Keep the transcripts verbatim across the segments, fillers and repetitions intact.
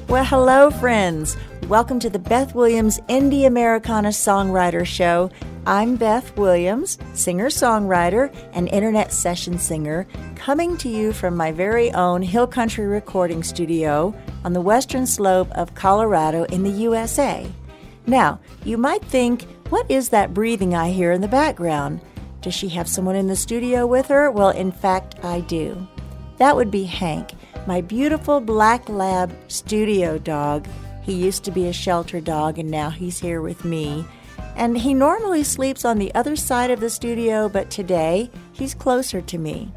Well, hello, friends. Welcome to the Beth Williams Indie Americana Songwriter Show. I'm Beth Williams, singer-songwriter and internet session singer, coming to you from my very own Hill Country recording studio on the western slope of Colorado in the U S A. Now, you might think, what is that breathing I hear in the background? Does she have someone in the studio with her? Well, in fact, I do. That would be Hank, my beautiful black lab studio dog. He used to be a shelter dog, and now he's here with me. And he normally sleeps on the other side of the studio, but today he's closer to me.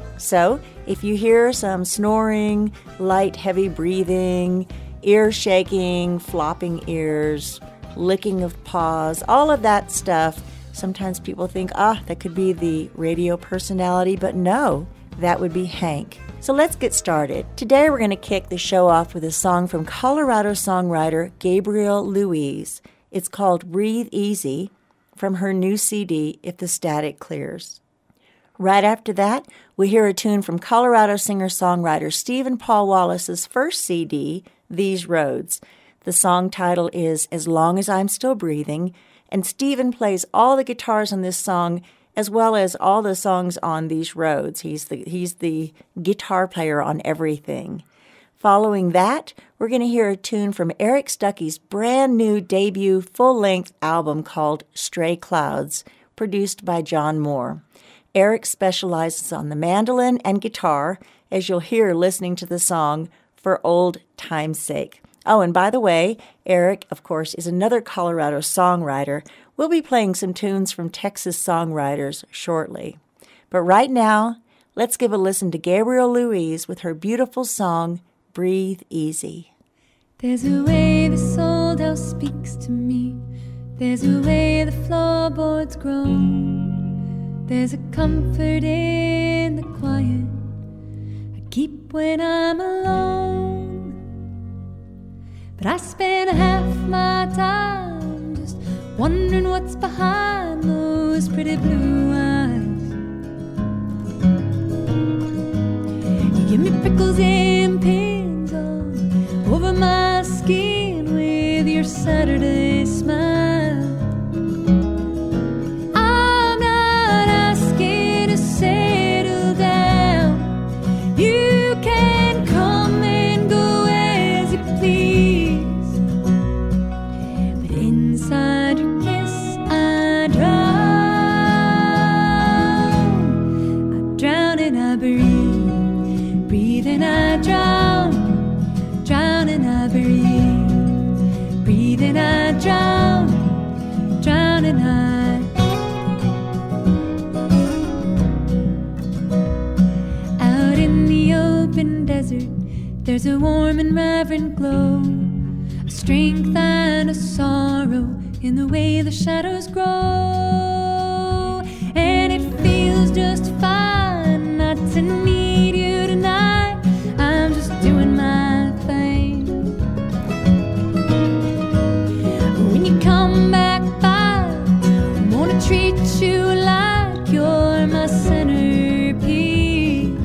So, if you hear some snoring, light, heavy breathing, ear shaking, flopping ears, licking of paws, all of that stuff, sometimes people think, ah, that could be the radio personality, but no, that would be Hank. So let's get started. Today we're going to kick the show off with a song from Colorado songwriter Gabrielle Louise. It's called Breathe Easy, from her new C D, If the Static Clears. Right after that, we hear a tune from Colorado singer-songwriter Stephen Paul Wallace's first C D, These Roads. The song title is As Long as I'm Still Breathing, and Stephen plays all the guitars on this song as well as all the songs on These Roads. He's the, he's the guitar player on everything. Following that, we're going to hear a tune from Eric Stuckey's brand new debut full-length album called Stray Clouds, produced by John Moore. Eric specializes on the mandolin and guitar, as you'll hear listening to the song For Old Time's Sake. Oh, and by the way, Eric, of course, is another Colorado songwriter. We'll be playing some tunes from Texas songwriters shortly. But right now, let's give a listen to Gabrielle Louise with her beautiful song, Breathe Easy. There's a way this old house speaks to me. There's a way the floorboards groan. There's a comfort in the quiet I keep when I'm alone. But I spend half my time just wondering what's behind those pretty blue eyes. You give me prickles and pins all over my skin with your Saturday smile. I'm not asking to settle down. You can come and go as you please. But inside your kiss I drown. I drown and I breathe. Breathe and I drown. Drown and I breathe. Breathe and I drown. Drown and I. Out in the open desert, there's a warm and reverent glow, a strength and a sorrow in the way the shadows grow. And it feels just fine not to need you tonight. I'm just doing my thing. When you come back by, I wanna treat you like you're my centerpiece.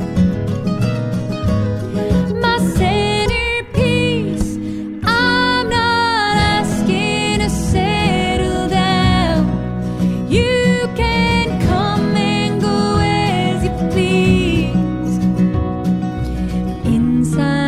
My centerpiece. I'm not asking to settle down. You can come and go as you please. Inside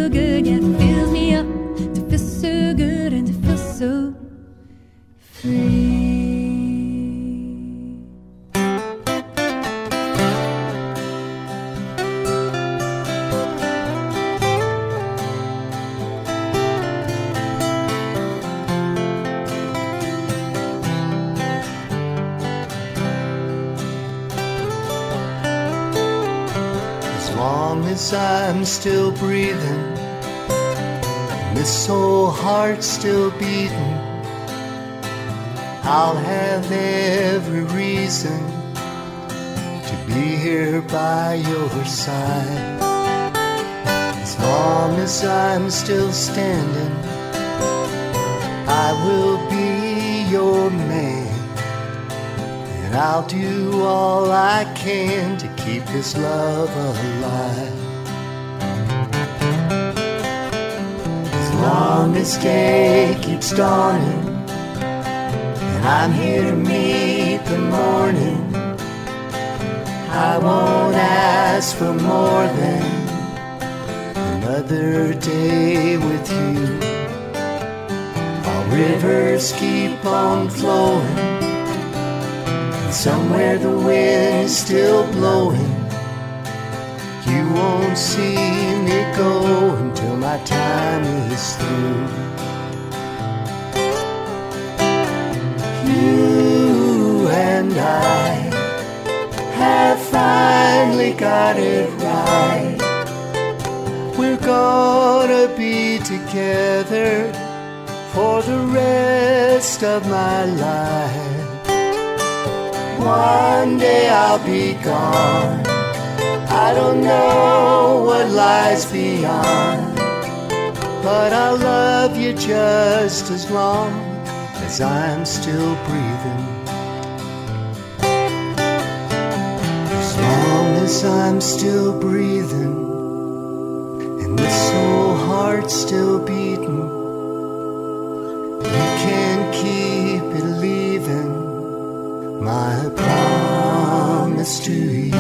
so good, yeah, it fills me up to feel so good and to feel so free. I'm still breathing, and this old heart still beating, I'll have every reason to be here by your side. As long as I'm still standing, I will be your man, and I'll do all I can to keep this love alive. As long as day keeps dawning and I'm here to meet the morning, I won't ask for more than another day with you. While rivers keep on flowing and somewhere the wind is still blowing, you won't see me go until my time is through. You and I have finally got it right. We're gonna be together for the rest of my life. One day I'll be gone, I don't know what lies beyond, but I'll love you just as long as I'm still breathing. As long as I'm still breathing and this old heart still beating, you can keep believing my promise to you.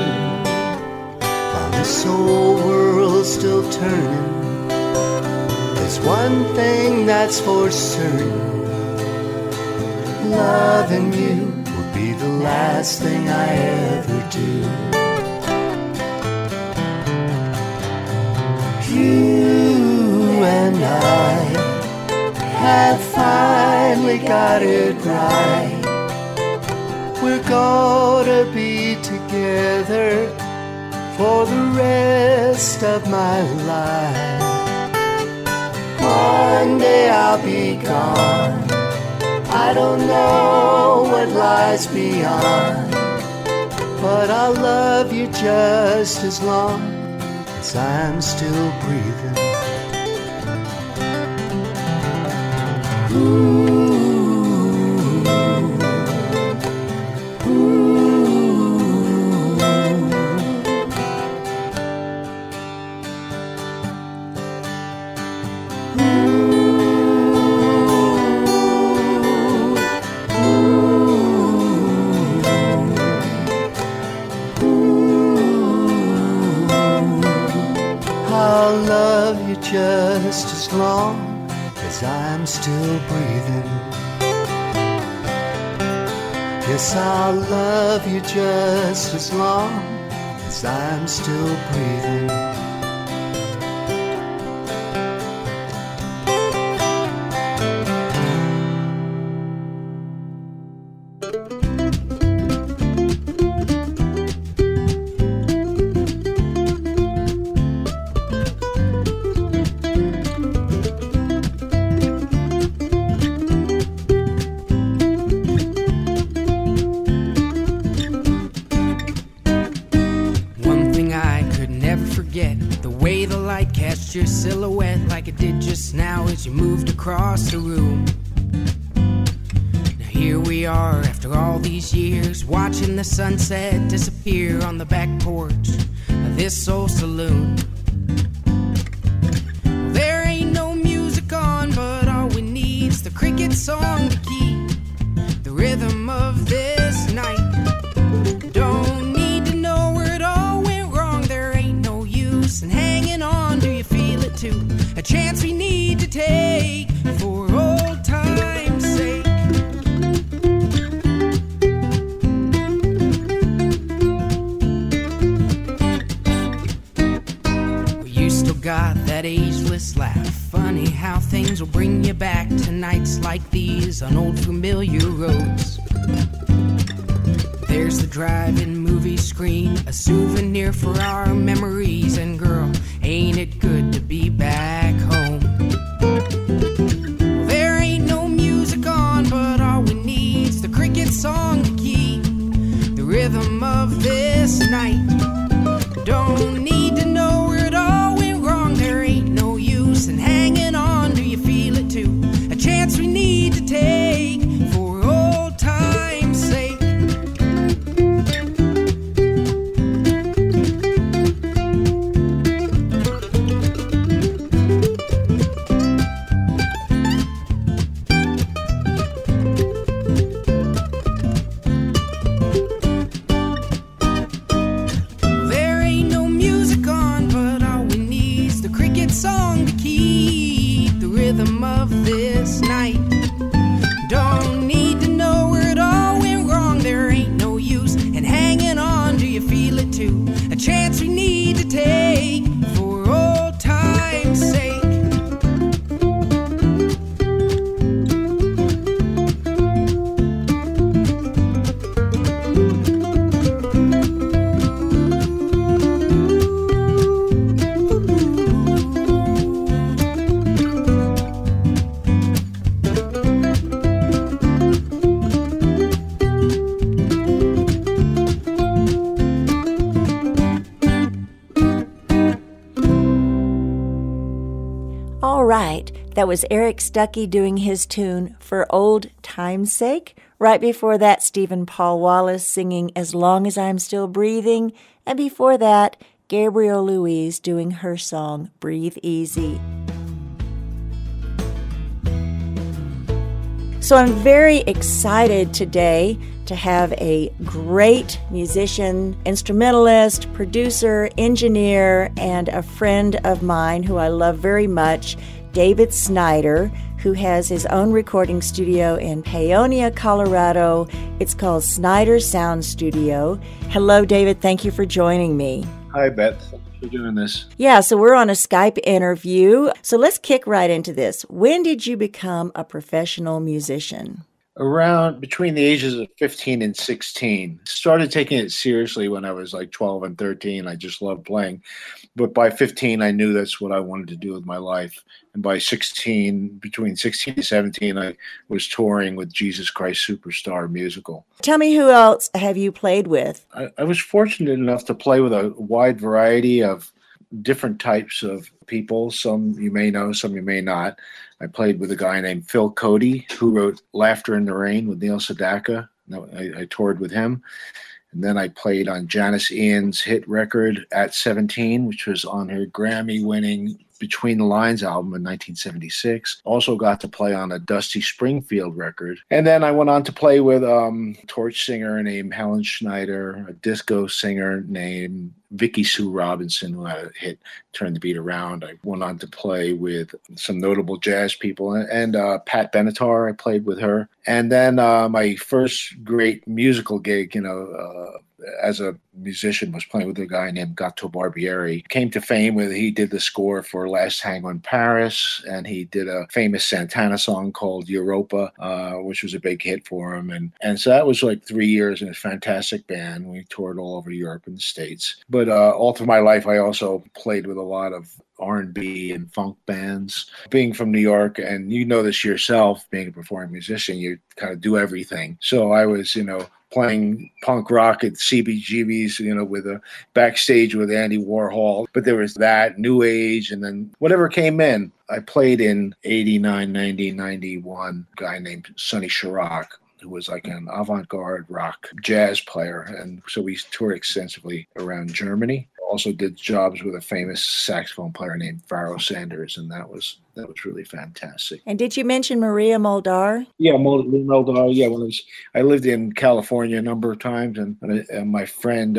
This whole world's still turning, there's one thing that's for certain: loving you will be the last thing I ever do. You and I have finally got it right. We're gonna be together for the rest of my life. One day I'll be gone, I don't know what lies beyond, but I'll love you just as long as I'm still breathing. Ooh. Just as long as I'm still breathing. Yes, I'll love you just as long as I'm still breathing. Your silhouette like it did just now as you moved across the room. Now here we are after all these years, watching the sunset disappear on the back porch of this old saloon. Well, there ain't no music on, but all we need is the cricket song to keep the rhythm of this night. Don't need to know where it all went wrong, there ain't no use in hanging on. Do you feel it to, a chance we need to take for old time's sake. Well, you still got that ageless laugh. Funny how things will bring you back to nights like these on old familiar roads. There's the drive-in movie screen, a souvenir for our memories. And girl, ain't it good to be back home? Well, there ain't no music on, but all we need's the cricket song to keep the rhythm of this night. Don't need to know where it all went wrong. There ain't no use in hanging on. Do you feel it too? A chance we need to take for old time's sake. Song to keep the rhythm of this night. Don't need to know where it all went wrong. There ain't no use in hanging on. Do you feel it too? A chance we need to take for old time's sake. Right, that was Eric Stuckey doing his tune For Old Time's Sake. Right before that, Stephen Paul Wallace singing As Long as I'm Still Breathing. And before that, Gabrielle Louise doing her song Breathe Easy. So I'm very excited today to have a great musician, instrumentalist, producer, engineer, and a friend of mine who I love very much, David Snyder, who has his own recording studio in Paonia, Colorado. It's called Snyder Sound Studio. Hello, David. Thank you for joining me. Hi, Beth. Thanks for doing this. Yeah, so we're on a Skype interview. So let's kick right into this. When did you become a professional musician? Around between the ages of fifteen and sixteen. Started taking it seriously when I was like twelve and thirteen. I just loved playing. But by fifteen, I knew that's what I wanted to do with my life. And by sixteen, between sixteen and seventeen, I was touring with Jesus Christ Superstar musical. Tell me, who else have you played with? I, I was fortunate enough to play with a wide variety of different types of people. Some you may know, some you may not. I played with a guy named Phil Cody, who wrote Laughter in the Rain with Neil Sedaka. I, I toured with him. And then I played on Janis Ian's hit record At seventeen, which was on her Grammy-winning Between the Lines album in nineteen seventy-six. Also got to play on a Dusty Springfield record. And then I went on to play with um, a torch singer named Helen Schneider, a disco singer named Vicky Sue Robinson, who had a hit Turn the Beat Around. I went on to play with some notable jazz people. And, and uh, Pat Benatar, I played with her. And then uh, my first great musical gig, you know, uh, as a musician, was playing with a guy named Gato Barbieri. Came to fame with, he did the score for Last Tango in Paris, and he did a famous Santana song called Europa, uh, which was a big hit for him. And, and so that was like three years in a fantastic band. We toured all over Europe and the States. But uh, all through my life, I also played with a lot of R and B and funk bands. Being from New York, and you know this yourself, being a performing musician, you kind of do everything. So I was, you know, playing punk rock at C B G B's, you know, with a backstage with Andy Warhol. But there was that, New Age, and then whatever came in. I played in eighty-nine, ninety, ninety-one, a guy named Sonny Chirac, who was like an avant-garde rock jazz player. And so we toured extensively around Germany. Also did jobs with a famous saxophone player named Pharoah Sanders, and that was that was really fantastic. And did you mention Maria Muldaur? Yeah, Muldaur. Yeah, when I was, I lived in California a number of times, and, and my friend uh,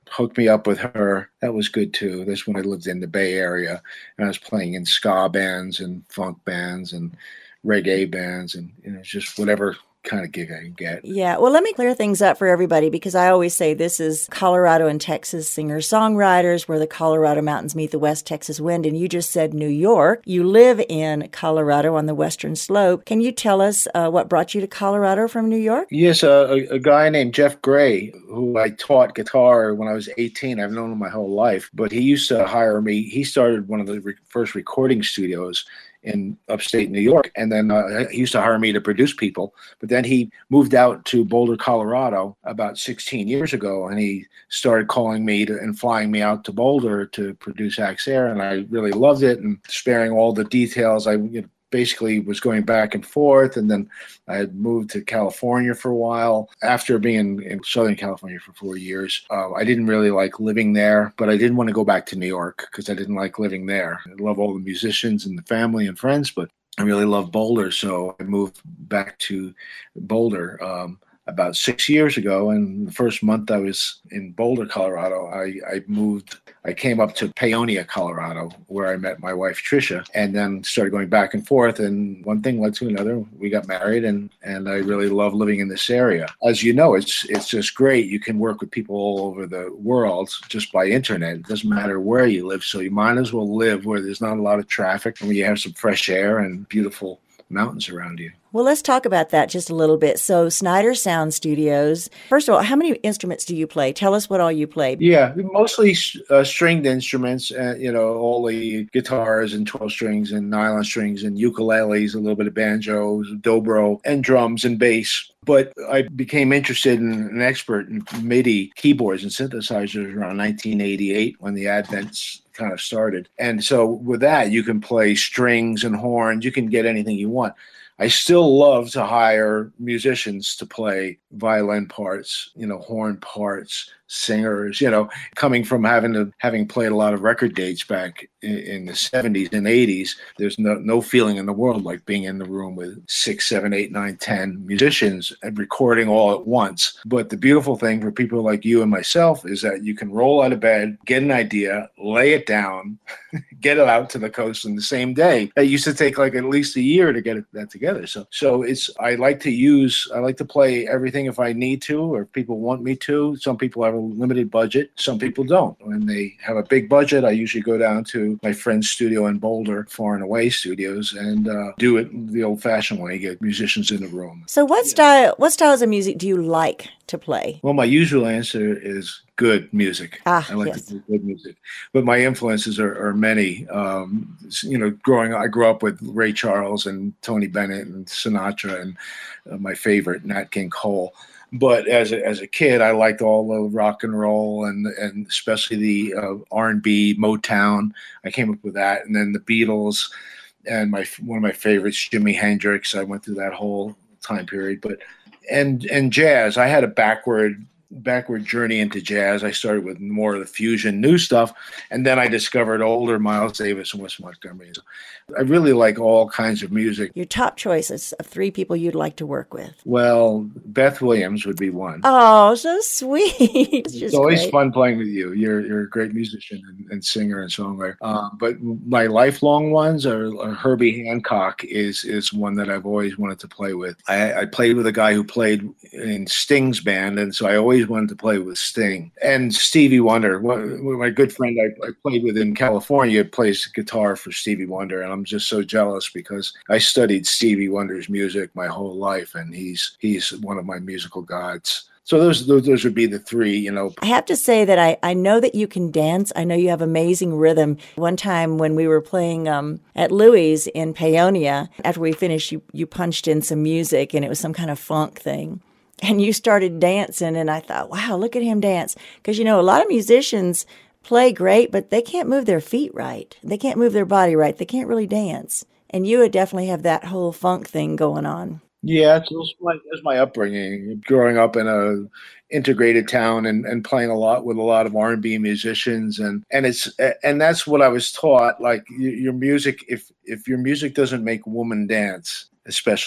hooked me up with her. That was good too. That's when I lived in the Bay Area, and I was playing in ska bands and funk bands and reggae bands, and you know, just whatever kind of gig I can get. Yeah. Well, let me clear things up for everybody, because I always say this is Colorado and Texas singer-songwriters, where the Colorado mountains meet the West Texas wind. And you just said New York. You live in Colorado on the western slope. Can you tell us uh, what brought you to Colorado from New York? Yes, uh, a, a guy named Jeff Gray, who I taught guitar when I was eighteen. I've known him my whole life, but he used to hire me. He started one of the re- first recording studios in upstate New York. And then uh, he used to hire me to produce people. But then he moved out to Boulder, Colorado about sixteen years ago. And he started calling me to, and flying me out to Boulder to produce Axe Air. And I really loved it. And sparing all the details, I you know, basically was going back and forth. And then I had moved to California for a while. After being in Southern California for four years, uh, I didn't really like living there, but I didn't want to go back to New York because I didn't like living there. I love all the musicians and the family and friends, but I really love Boulder. So I moved back to Boulder um, about six years ago. And the first month I was in Boulder, Colorado, I, I moved, I came up to Paonia, Colorado, where I met my wife, Tricia, and then started going back and forth. And one thing led to another. We got married, and, and I really love living in this area. As you know, it's it's just great. You can work with people all over the world just by internet. It doesn't matter where you live. So you might as well live where there's not a lot of traffic and where you have some fresh air and beautiful mountains around you. Well, let's talk about that just a little bit. So Snyder Sound Studios, first of all, how many instruments do you play? Tell us what all you play. Yeah, mostly uh, stringed instruments, uh, you know, all the guitars and twelve strings and nylon strings and ukuleles, a little bit of banjos, dobro, and drums and bass. But I became interested in an expert in MIDI keyboards and synthesizers around nineteen eighty-eight when the advents kind of started. And so with that, you can play strings and horns. You can get anything you want. I still love to hire musicians to play violin parts, you know, horn parts, singers, you know, coming from having to having played a lot of record dates back in, in the seventies and eighties. There's no no feeling in the world like being in the room with six, seven, eight, nine, ten musicians and recording all at once. But the beautiful thing for people like you and myself is that you can roll out of bed, get an idea, lay it down, get it out to the coast in the same day. That used to take like at least a year to get it, that together. So so it's I like to use I like to play everything if I need to, or if people want me to. Some people have a limited budget. Some people don't. When they have a big budget, I usually go down to my friend's studio in Boulder, Far and Away Studios, and uh, do it the old-fashioned way, get musicians in the room. So what style, what styles of music do you like to play? Well, my usual answer is good music. Ah, I like yes. to play good music. But my influences are, are many. Um, you know, growing I grew up with Ray Charles and Tony Bennett and Sinatra and uh, my favorite, Nat King Cole. But as a, as a kid, I liked all the rock and roll and and especially the uh, R and B, Motown. I came up with that, and then the Beatles, and my one of my favorites, Jimi Hendrix. I went through that whole time period. But and and jazz. I had a backward backward journey into jazz. I started with more of the fusion, new stuff, and then I discovered older Miles Davis and Wes Montgomery. So I really like all kinds of music. Your top choices of three people you'd like to work with? Well, Beth Williams would be one. Oh, so sweet. It's, just it's always great. fun playing with you. You're you're a great musician and, and singer and songwriter. Uh, but my lifelong ones are, are Herbie Hancock is is one that I've always wanted to play with. I, I played with a guy who played in Sting's band, and so I always wanted to play with Sting. And Stevie Wonder, one, my good friend I, I played with in California, plays guitar for Stevie Wonder, and I'm just so jealous because I studied Stevie Wonder's music my whole life, and he's he's one of my musical gods. So those, those those would be the three, you know. I have to say that I, I know that you can dance. I know you have amazing rhythm. One time when we were playing um, at Louis in Paonia, after we finished, you, you punched in some music, and it was some kind of funk thing. And you started dancing, and I thought, wow, look at him dance. Because, you know, a lot of musicians play great, but they can't move their feet right. They can't move their body right. They can't really dance. And you would definitely have that whole funk thing going on. Yeah, it's my, it's my upbringing. Growing up in a integrated town and, and playing a lot with a lot of R and B musicians, and and it's and that's what I was taught. Like your music, if if your music doesn't make women dance, especially,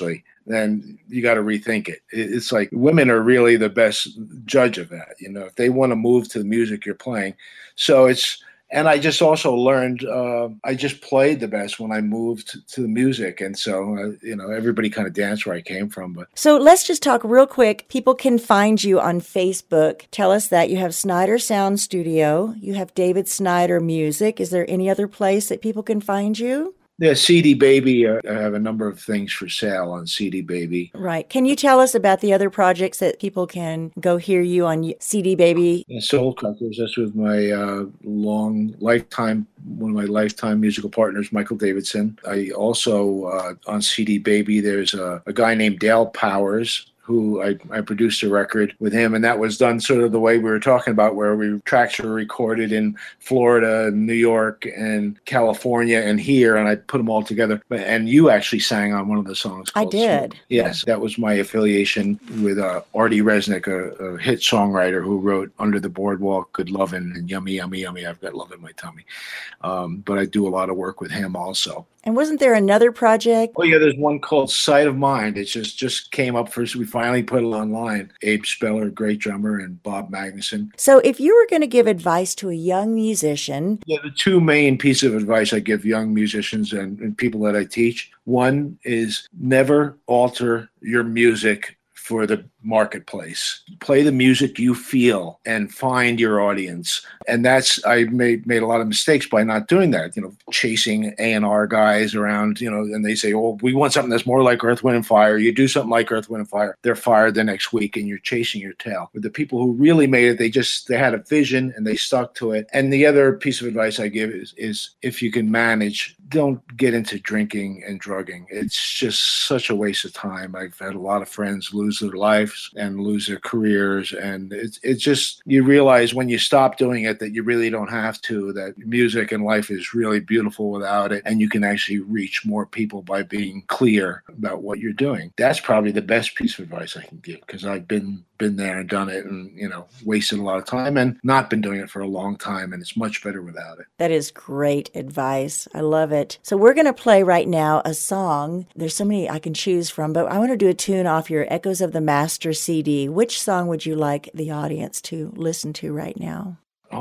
then you got to rethink it. It's like women are really the best judge of that. You know, if they want to move to the music you're playing. So it's, and I just also learned, uh, I just played the best when I moved to the music. And so, uh, you know, everybody kind of danced where I came from. But So let's just talk real quick. People can find you on Facebook. Tell us that. You have Snyder Sound Studio. You have David Snyder Music. Is there any other place that people can find you? yeah, C D Baby, uh, I have a number of things for sale on C D Baby. Right. Can you tell us about the other projects that people can go hear you on C D Baby? And Soul Crackers, that's with my uh, long lifetime, one of my lifetime musical partners, Michael Davidson. I also, uh, on C D Baby, there's a, a guy named Dale Powers, who I, I produced a record with him, and that was done sort of the way we were talking about, where we tracks were recorded in Florida, New York, and California, and here, and I put them all together. But and you actually sang on one of the songs. I did. Smoke. Yes, that was my affiliation with uh, Artie Resnick, a, a hit songwriter who wrote Under the Boardwalk, Good Lovin', and Yummy, Yummy, Yummy, I've Got Love in My Tummy. Um, but I do a lot of work with him also. And wasn't there another project? Oh, yeah, there's one called Sight of Mind. It just, just came up first. We finally put it online. Abe Speller, great drummer, and Bob Magnuson. So if you were going to give advice to a young musician. Yeah, the two main pieces of advice I give young musicians and, and people that I teach. One is never alter your music for the marketplace. Play the music you feel and find your audience. And that's, I made made a lot of mistakes by not doing that, you know, chasing A and R guys around, you know, and they say, oh, we want something that's more like Earth, Wind and Fire. You do something like Earth, Wind and Fire, they're fired the next week and you're chasing your tail. With the people who really made it, they just, they had a vision and they stuck to it. And the other piece of advice I give is, is if you can manage, don't get into drinking and drugging. It's just such a waste of time. I've had a lot of friends lose their lives and lose their careers. And it's it's just, you realize when you stop doing it that you really don't have to, that music and life is really beautiful without it. And you can actually reach more people by being clear about what you're doing. That's probably the best piece of advice I can give, because I've been been there and done it and, you know, wasted a lot of time and not been doing it for a long time. And it's much better without it. That is great advice. I love it. So we're going to play right now a song. There's so many I can choose from, but I want to do a tune off your Echoes of the Master C D. Which song would you like the audience to listen to right now?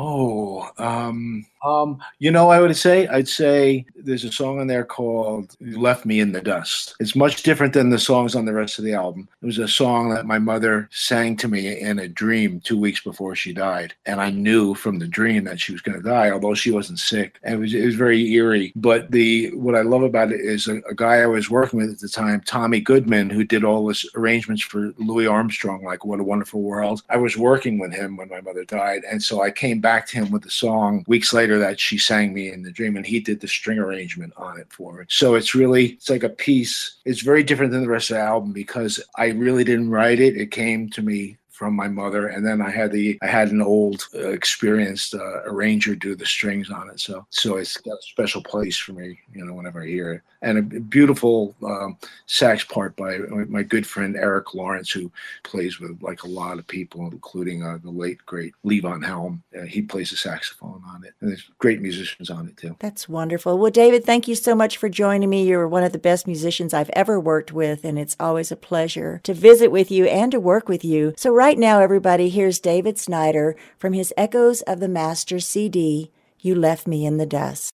Oh, um, um, you know, I would say, I'd say there's a song on there called You Left Me in the Dust. It's much different than the songs on the rest of the album. It was a song that my mother sang to me in a dream two weeks before she died. And I knew from the dream that she was going to die, although she wasn't sick. And it was, it was very eerie. But the, what I love about it is a, a guy I was working with at the time, Tommy Goodman, who did all this arrangements for Louis Armstrong, like What a Wonderful World. I was working with him when my mother died. And so I came back to him with the song weeks later that she sang me in the dream, and he did the string arrangement on it for me. So it's really, it's like a piece. It's very different than the rest of the album because I really didn't write it. It came to me from my mother, and then I had the I had an old uh, experienced uh, arranger do the strings on it, so so it's got a special place for me, you know, whenever I hear it. And a beautiful um, sax part by my good friend Eric Lawrence, who plays with like a lot of people, including uh, the late great Levon Helm. Uh, he plays the saxophone on it, and there's great musicians on it too. That's wonderful. Well, David, thank you so much for joining me. You're one of the best musicians I've ever worked with, and it's always a pleasure to visit with you and to work with you. So right now, everybody, here's David Snyder from his Echoes of the Master C D, You Left Me in the Dust.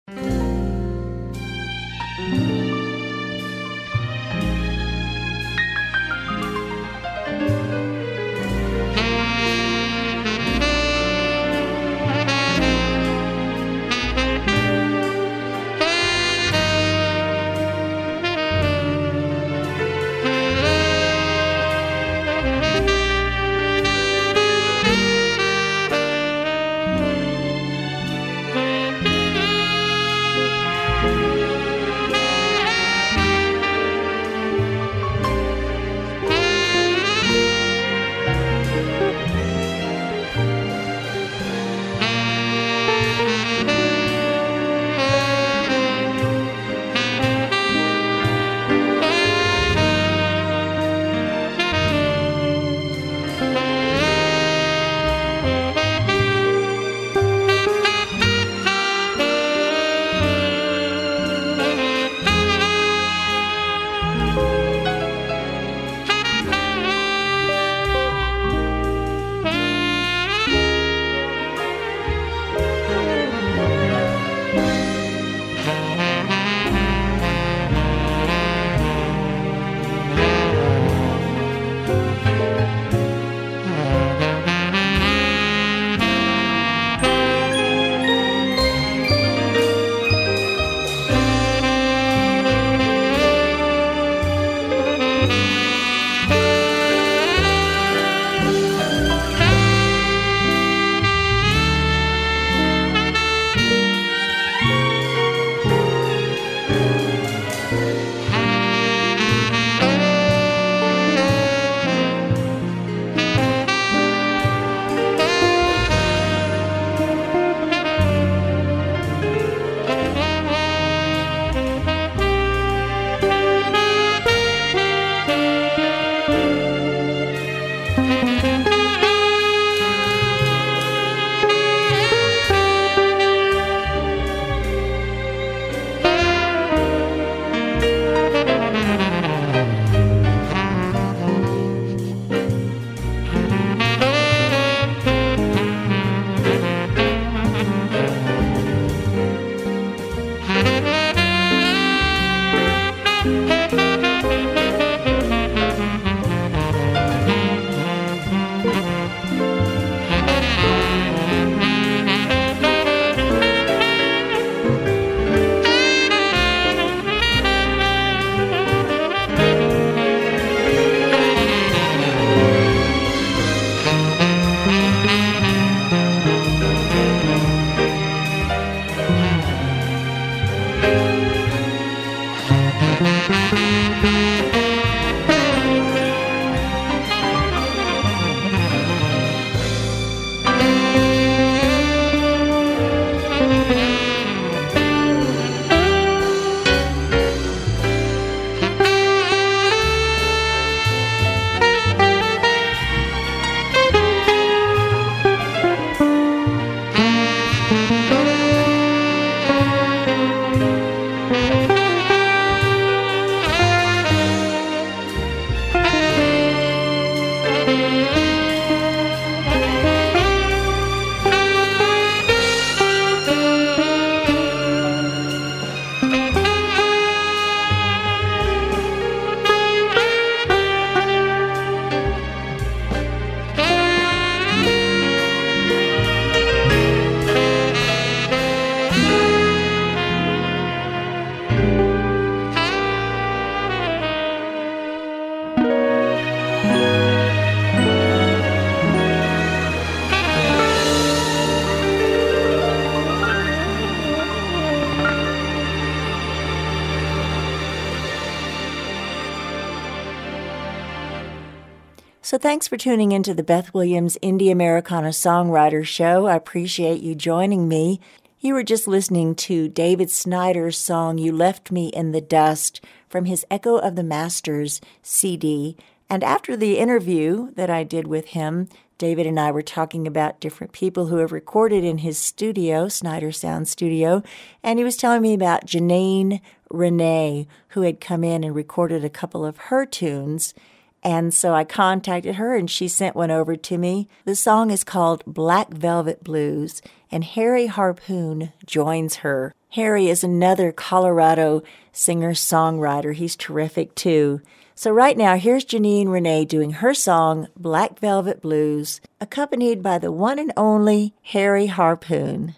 So thanks for tuning into the Beth Williams Indie Americana Songwriter Show. I appreciate you joining me. You were just listening to David Snyder's song, You Left Me in the Dust, from his Echo of the Masters C D. And after the interview that I did with him, David and I were talking about different people who have recorded in his studio, Snyder Sound Studio, and he was telling me about Janine Renee, who had come in and recorded a couple of her tunes. And so I contacted her, and she sent one over to me. The song is called Black Velvet Blues, and Harry Harpoon joins her. Harry is another Colorado singer-songwriter. He's terrific, too. So right now, here's Janine Renee doing her song, Black Velvet Blues, accompanied by the one and only Harry Harpoon.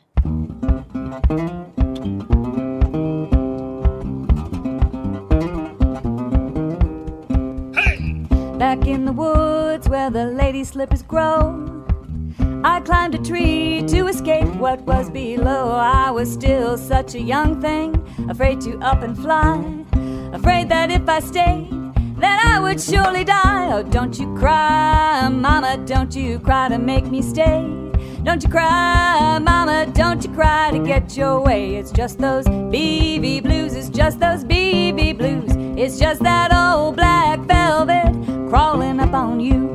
Back in the woods where the lady slippers grow, I climbed a tree to escape what was below. I was still such a young thing, afraid to up and fly, afraid that if I stayed, that I would surely die. Oh, don't you cry, mama, don't you cry to make me stay. Don't you cry, mama, don't you cry to get your way. It's just those B B blues, it's just those B B blues. It's just that old black velvet crawling up on you.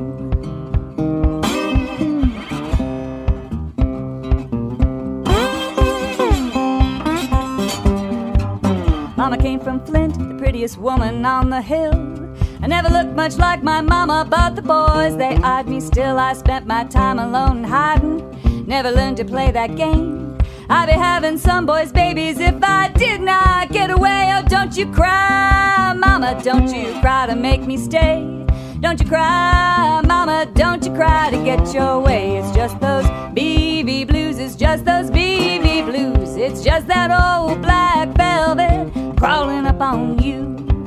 Mama came from Flint, the prettiest woman on the hill. I never looked much like my mama, but the boys, they eyed me still. I spent my time alone and hiding, never learned to play that game. I'd be having some boys' babies if I did not get away. Oh, don't you cry, mama, don't you cry to make me stay. Don't you cry, mama, don't you cry to get your way. It's just those B B blues, it's just those B B blues. It's just that old black velvet crawling up on you.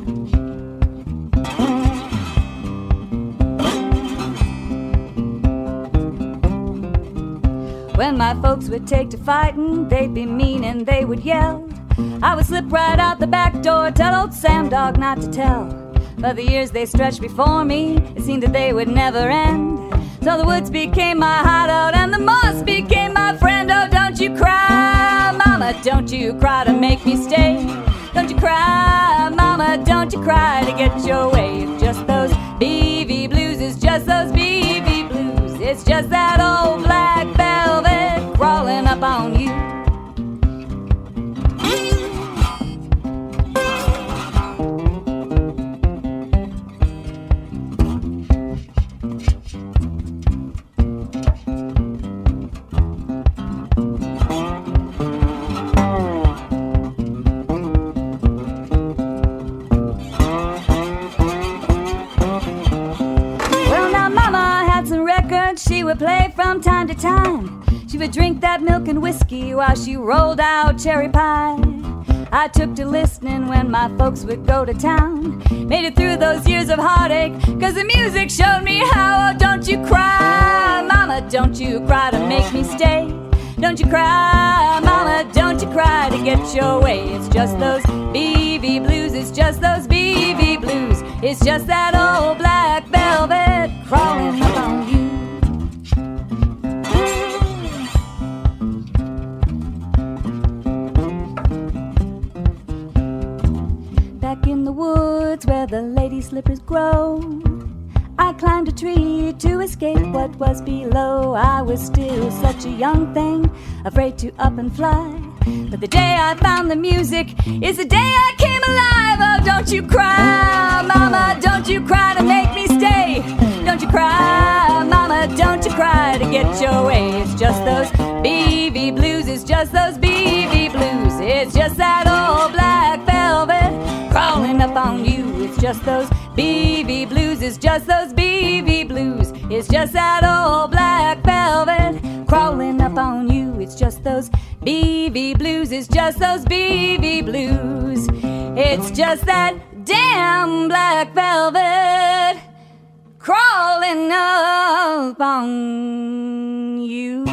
When my folks would take to fighting, they'd be mean and they would yell. I would slip right out the back door, tell old Sam Dog not to tell. But the years they stretched before me, it seemed that they would never end. So the woods became my hideout and the moss became my friend. Oh, don't you cry, mama, don't you cry to make me stay. Don't you cry, mama, don't you cry to get your way. It's just those B B blues, it's just those B B blues. It's just that old black velvet crawling up on you. She would play from time to time. She would drink that milk and whiskey while she rolled out cherry pie. I took to listening when my folks would go to town. Made it through those years of heartache, cause the music showed me how. Oh, don't you cry, mama, don't you cry to make me stay. Don't you cry, mama, don't you cry to get your way. It's just those B V blues, it's just those B V blues. It's just that old black velvet crawling up on you. Back in the woods where the lady slippers grow, I climbed a tree to escape what was below. I was still such a young thing, afraid to up and fly. But the day I found the music is the day I came alive. Oh, don't you cry, mama, don't you cry to make me stay. Don't you cry, mama, don't you cry to get your way. It's just those B V blues, it's just those B V blues. It's just that old black velvet crawling up on you. It's just those B V blues, it's just those B V blues. It's just that old black velvet crawling up on you. It's just those B V blues, it's just those B V blues. It's just that damn black velvet crawling up on you.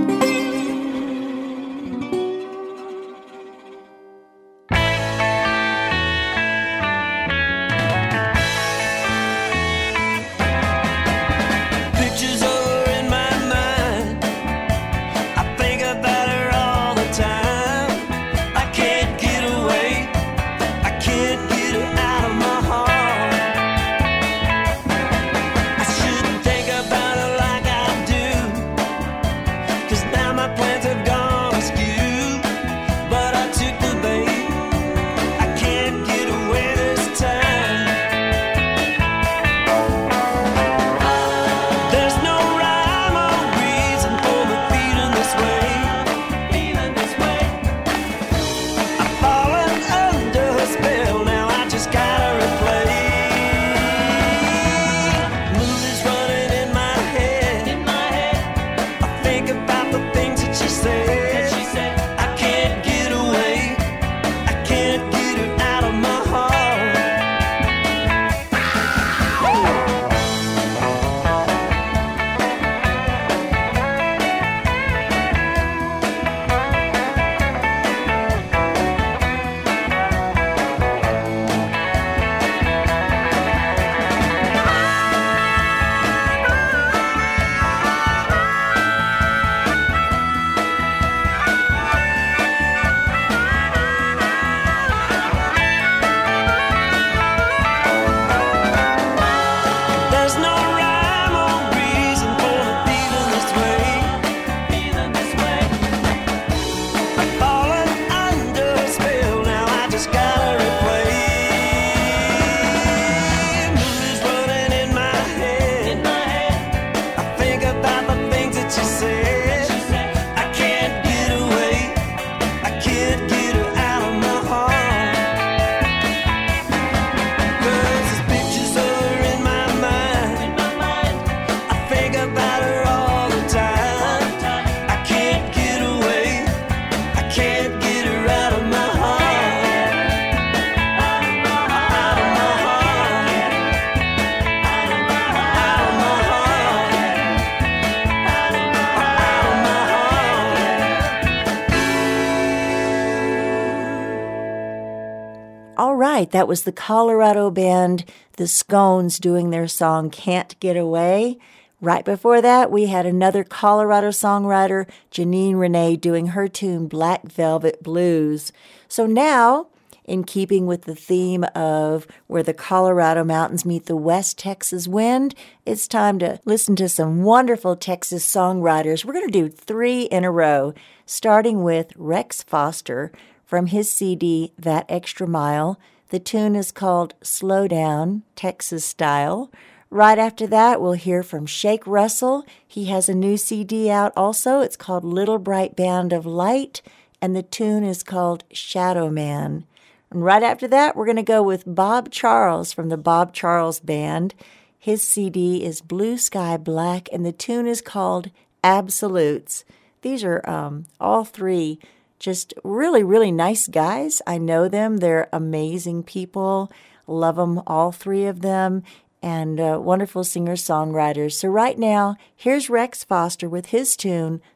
All right, that was the Colorado band, the Scones, doing their song Can't Get Away. Right before that, we had another Colorado songwriter, Janine Renee, doing her tune Black Velvet Blues. So now, in keeping with the theme of where the Colorado mountains meet the West Texas wind, it's time to listen to some wonderful Texas songwriters. We're going to do three in a row, starting with Rex Foster from his C D, That Extra Mile. The tune is called Slow Down, Texas Style. Right after that, we'll hear from Shake Russell. He has a new C D out also. It's called Little Bright Band of Light, and the tune is called Shadow Man. And right after that, we're going to go with Bob Charles from the Bob Charles Band. His C D is Blue Sky Black, and the tune is called Absolutes. These are um, all three just really, really nice guys. I know them. They're amazing people. Love them, all three of them. And uh, wonderful singer-songwriters. So right now, here's Rex Foster with his tune,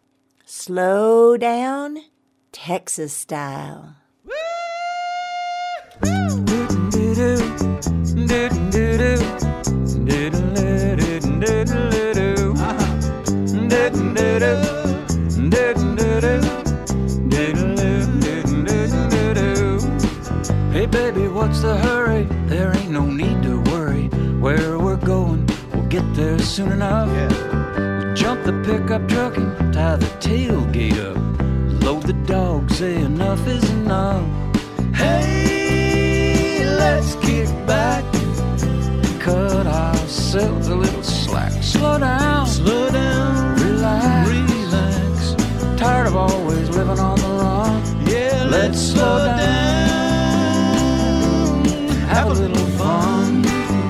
Slow Down, Texas Style. Hey baby, what's the hurry? There ain't no need to worry. Where we're going, we'll get there soon enough. Yeah. We'll jump the pickup truck and tie the tailgate up. Load the dog, say enough is enough. Hey, let's kick back, cut ourselves a little slack. Slow down, slow down, relax, relax. Tired of always living on the run. Yeah, let's slow down. Have a little fun.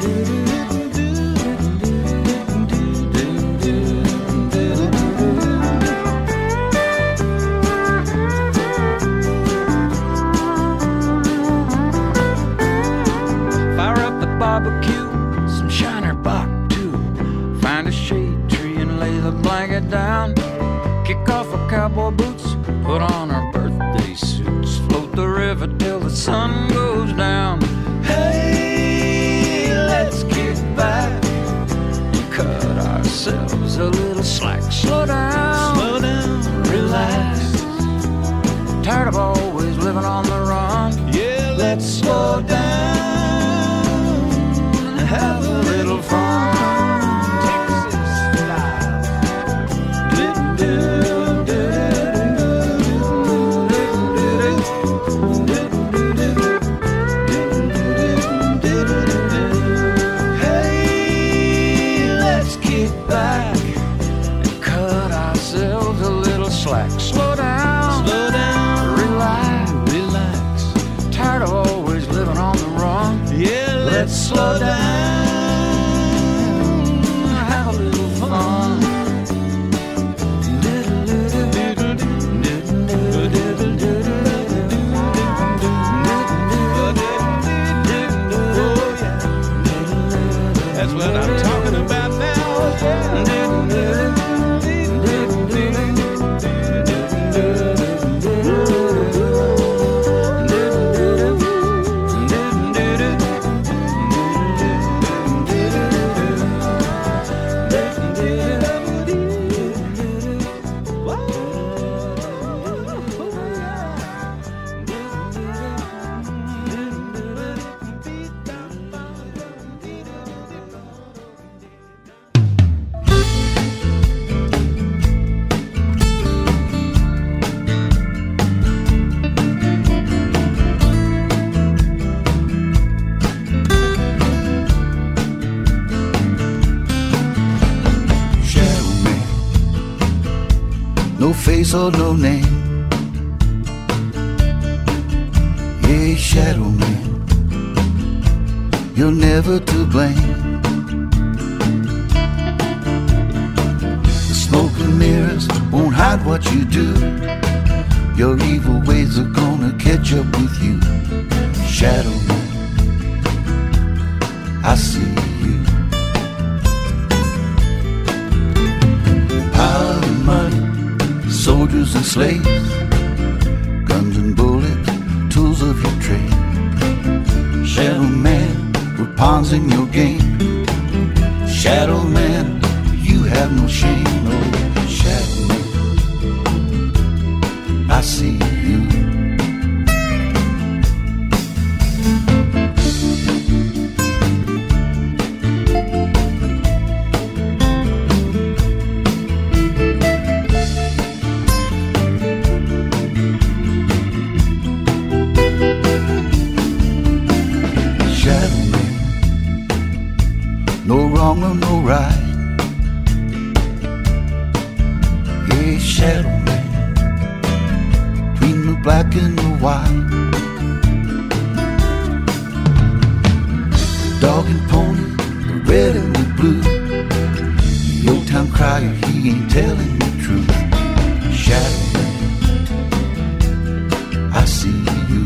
Fire up the barbecue, some Shiner Bock too. Find a shade tree and lay the blanket down. Kick off our cowboy boots, put on our birthday suits. Float the river till the sun goes down. Hey, let's kick back and cut ourselves a little slack. Slow down, slow down, relax. Tired of always living on the run. Yeah, let's slow down and have a little fun. Texas style. Slow down, slow down, relax, relax. Tired of always living on the run. Yeah, let's slow down, have a little fun. That's what I'm talking about now. Face or no name. Yeah, shadow man, you're never to blame. The smoke and mirrors won't hide what you do. Your evil ways are gonna catch up with you. Shadow man, I see you. Power and money, soldiers and slaves, guns and bullets, tools of your trade. Shadow man, we're pawns in your game. Shadow man, you have no shame. Oh, shadow man, I see you. Wrong or no right. Yeah, shadow man, between the black and the white. The dog and pony, the red and the blue. The old town crier, he ain't telling the truth. Shadow man, I see you.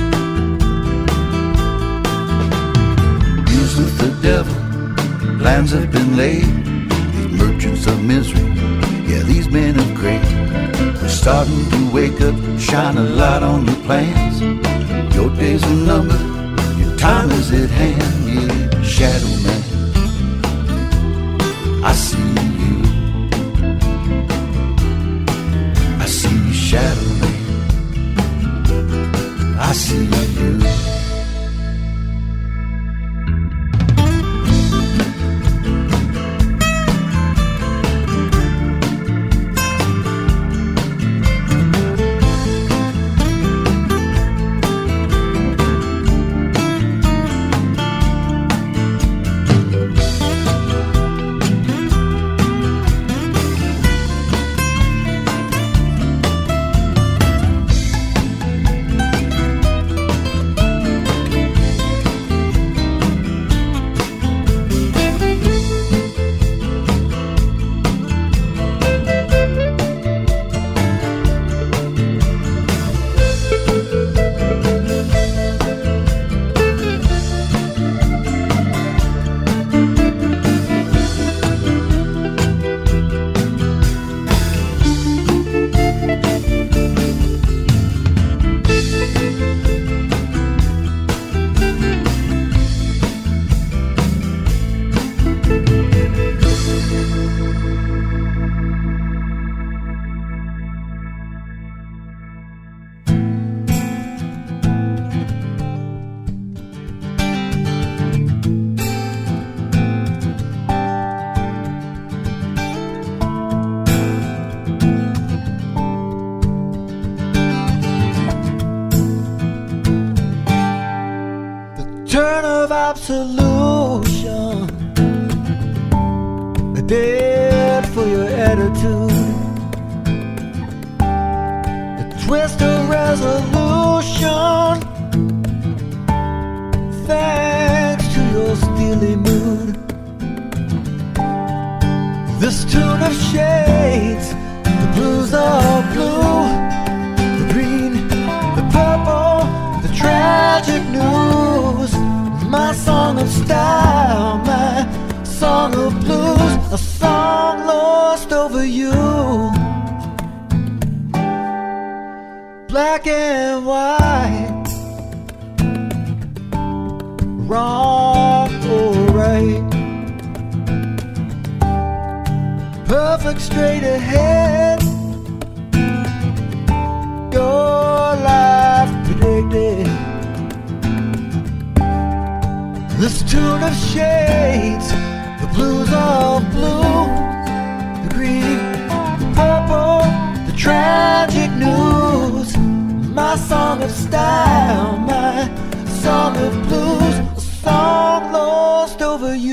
Used with the devil, plans have been laid. These merchants of misery, yeah, these men of great. starting to wake up, shine a light on your plans. Your days are numbered, your time is at hand. Yeah, shadow man, I see you. I see you, shadow man, I see you. Turn of absolution, dead for your attitude. The twist of resolution, thanks to your steely mood. This tune of shades, the blues are blue, the green, the purple, the tragic news. My song of style, my song of blues, a song lost over you. Black and white, wrong or right, perfect straight ahead, your life predicted. This tune of shades, the blues of blue, the green, the purple, the tragic news. My song of style, my song of blues, a song lost over you.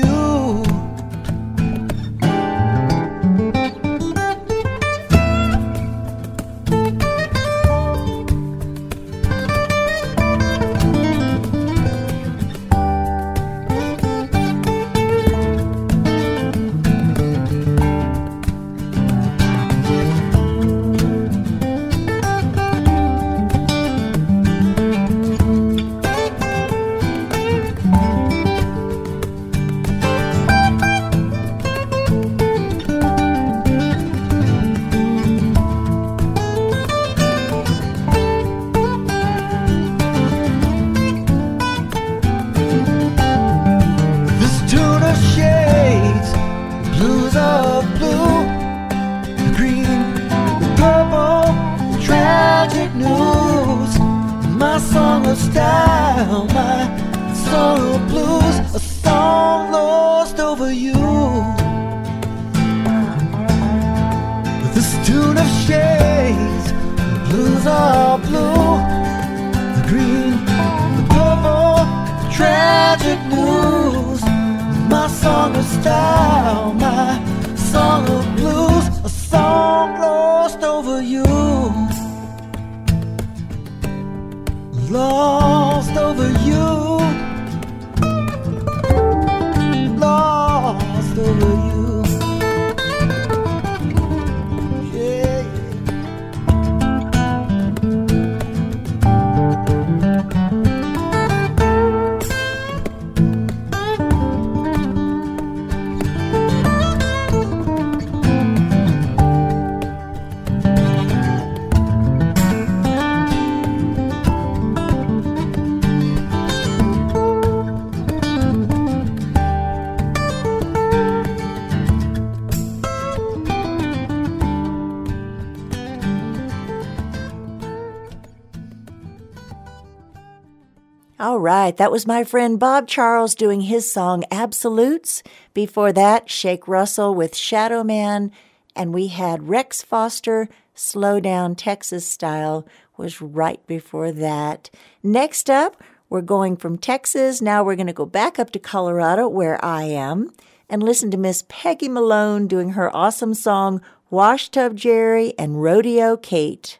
Style, my song of blues, a song lost over you. This tune of shades, the blues are blue, the green, the purple, the tragic news. My song of style, my song of blues, a song lost over you. Lost over you, lost over you, yeah. All right, that was my friend Bob Charles doing his song Absolutes. Before that, Shake Russell with Shadow Man. And we had Rex Foster, Slow Down Texas Style, was right before that. Next up, we're going from Texas. Now we're going to go back up to Colorado, where I am, and listen to Miss Peggy Malone doing her awesome song, Washtub Jerry and Rodeo Kate.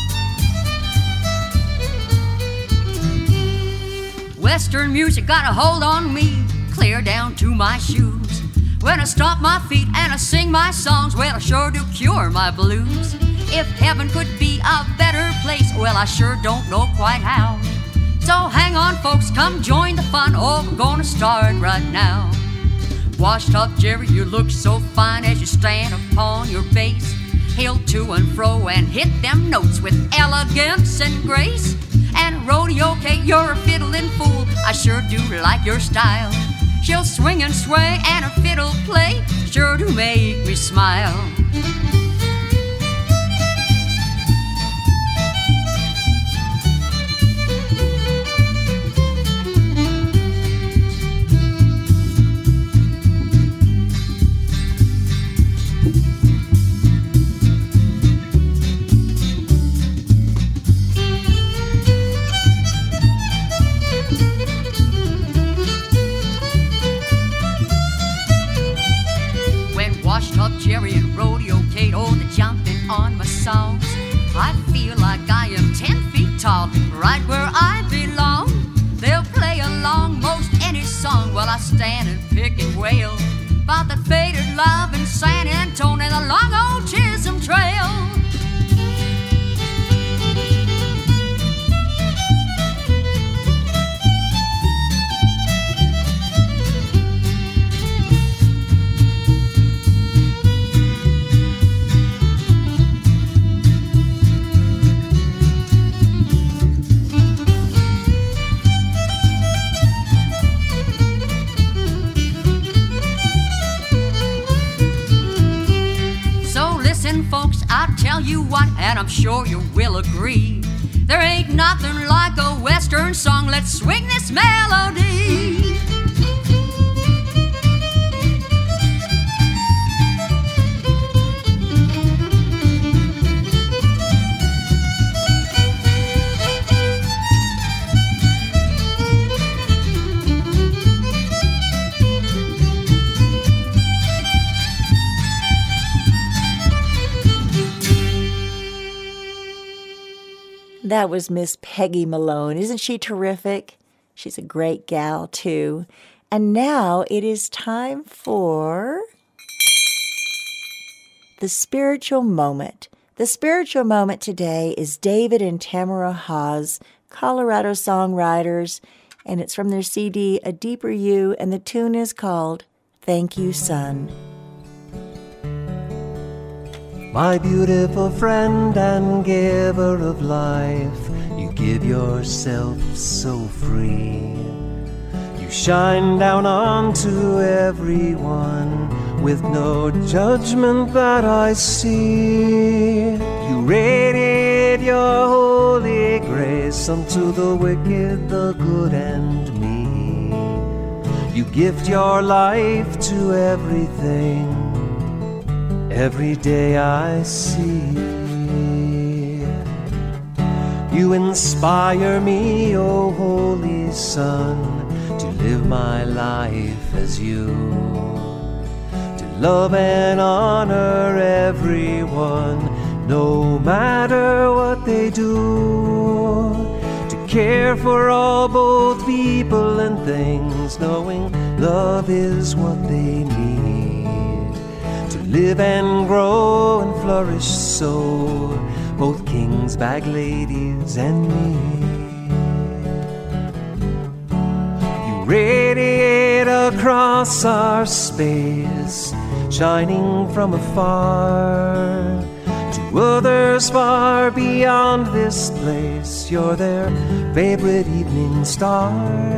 Western music got a hold on me, clear down to my shoes. When I stomp my feet and I sing my songs, well, I sure do cure my blues. If heaven could be a better place, well, I sure don't know quite how. So hang on, folks, come join the fun. Oh, we're gonna start right now. Washed up Jerry, you look so fine as you stand upon your bass. Hill to and fro and hit them notes with elegance and grace. And Rodeo Kate, you're a fiddling fool, I sure do like your style. She'll swing and sway and her fiddle play, sure do make me smile. Jerry and Rodeo Kate, oh, they're jumping on my songs. I feel like I am ten feet tall, right where I belong. They'll play along most any song while I stand and pick and wail about that faded love in San Antonio and the long old Chisholm Trail. Folks, I'll tell you what, and I'm sure you will agree, there ain't nothing like a Western song. Let's swing this melody. That was Miss Peggy Malone. Isn't she terrific? She's a great gal, too. And now it is time for the spiritual moment. The spiritual moment today is David and Tamara Haas, Colorado songwriters, and it's from their C D, A Deeper You, and the tune is called Thank You, Son. My beautiful friend and giver of life, you give yourself so free. You shine down onto everyone with no judgment that I see. You radiate your holy grace unto the wicked, the good, and me. You gift your life to everything. Every day I see. You inspire me, O Holy Son, to live my life as you, to love and honor everyone, no matter what they do, to care for all, both people and things, knowing love is what they need. Live and grow and flourish so, both kings, bag ladies, and me. You radiate across our space, shining from afar. To others far beyond this place, you're their favorite evening star.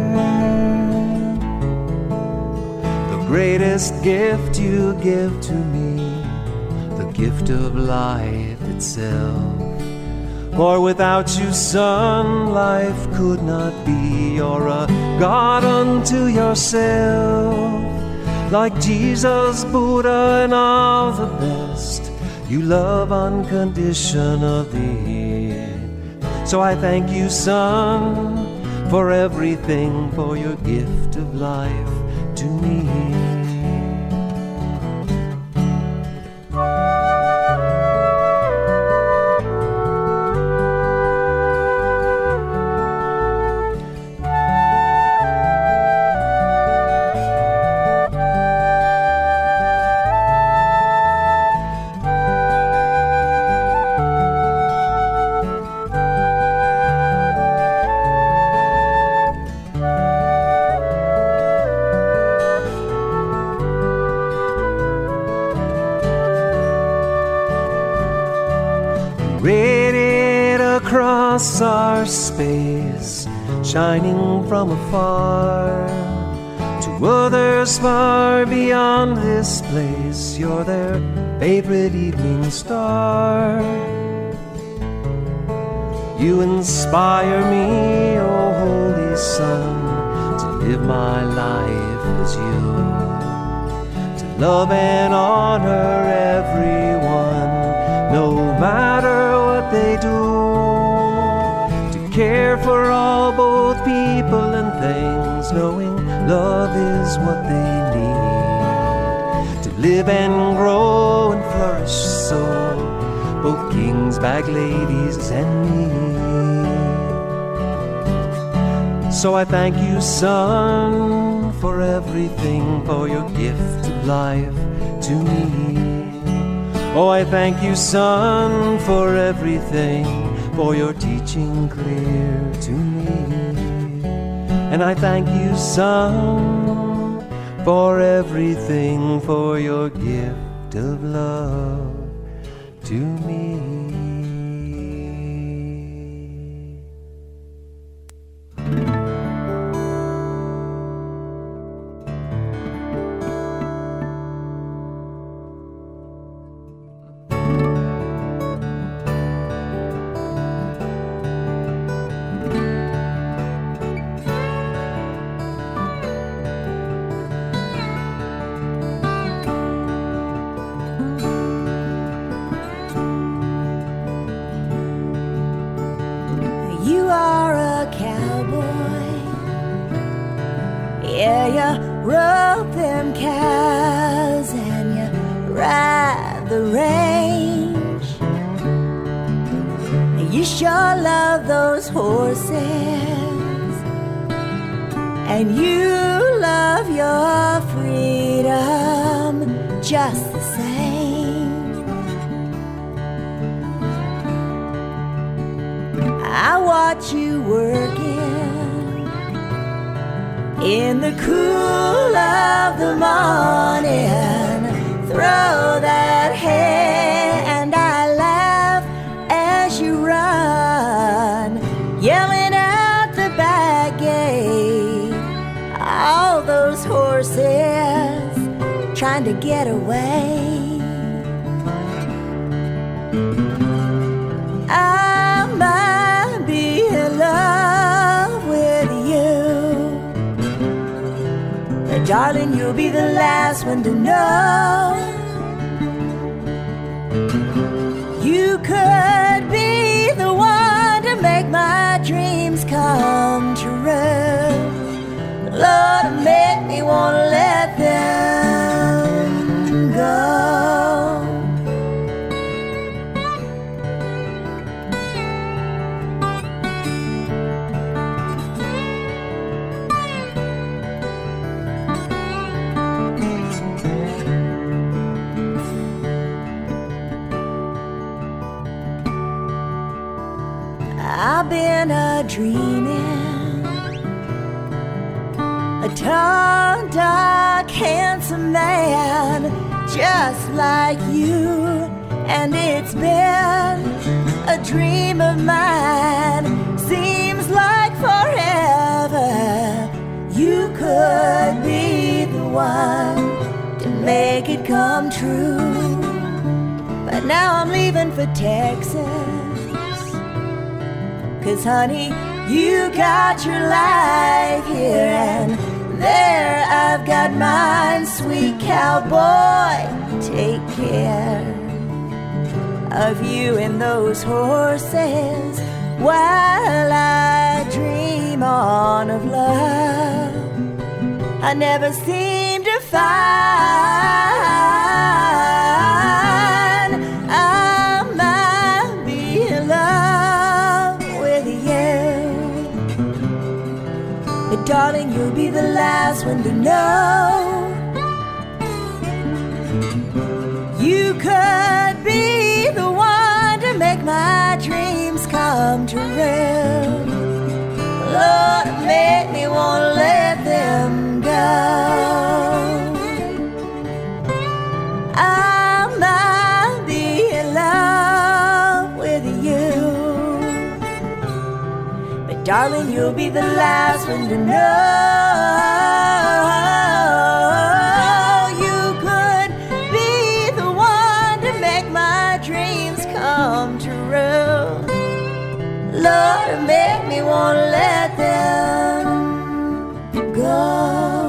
Greatest gift you give to me, the gift of life itself. For without you, son, life could not be. You're a God unto yourself, like Jesus, Buddha, and all the best. You love unconditionally. So I thank you, son, for everything, for your gift of life to me. Our space, shining from afar, to others far beyond this place, you're their favorite evening star. You inspire me, oh holy sun, to live my life as you, to love and honor everyone, no matter what they do. Care for all, both people and things, knowing love is what they need to live and grow and flourish, so both kings, bag ladies, and me. So I thank you, son, for everything, for your gift of life to me. Oh, I thank you, son, for everything, for your teaching clear to me. And I thank you, son, for everything, for your gift of love to me. And you love your freedom just the same. I watch you working in the cool of the morning. Throw that hand, I laugh as you run, yelling out the back gate. All those horses trying to get away. I might be in love with you, but darling, you'll be the last one to know. You could be the one to make my dreams come true. Lord, make me want to let them go. I've been a dreaming, a tall, dark, handsome man just like you, and it's been a dream of mine. Seems like forever. You could be the one to make it come true, but now I'm leaving for Texas. 'cause honey, you got your life here, and there I've got mine, sweet cowboy. Take care of you and those horses while I dream on of love. I never seem to find I might be in love with you. But darling, you'll be the last one to know. You could be the one to make my dreams come true. Lord, make me want to let them go. I might be in love with you, but darling, you'll be the last one to know. You could be the one to make my dreams come true. Lord, make me want to let them go.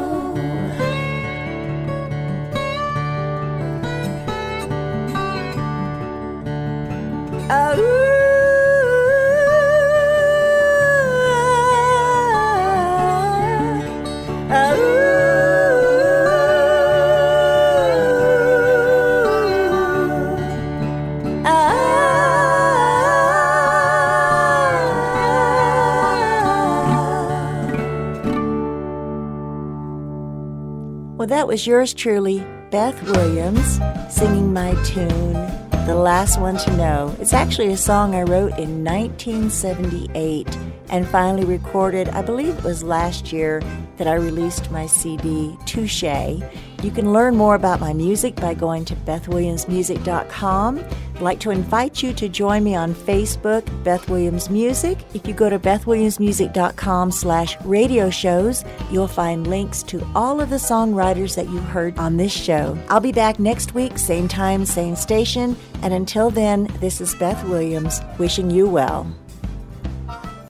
Oh, well, that was yours truly, Beth Williams, singing my tune, The Last One to Know. It's actually a song I wrote in nineteen seventy-eight and finally recorded, I believe it was last year that I released my C D, Touche. You can learn more about my music by going to beth williams music dot com. I'd like to invite you to join me on Facebook, Beth Williams Music. If you go to beth williams music dot com slash radio shows, you'll find links to all of the songwriters that you heard on this show. I'll be back next week, same time, same station. And until then, this is Beth Williams wishing you well.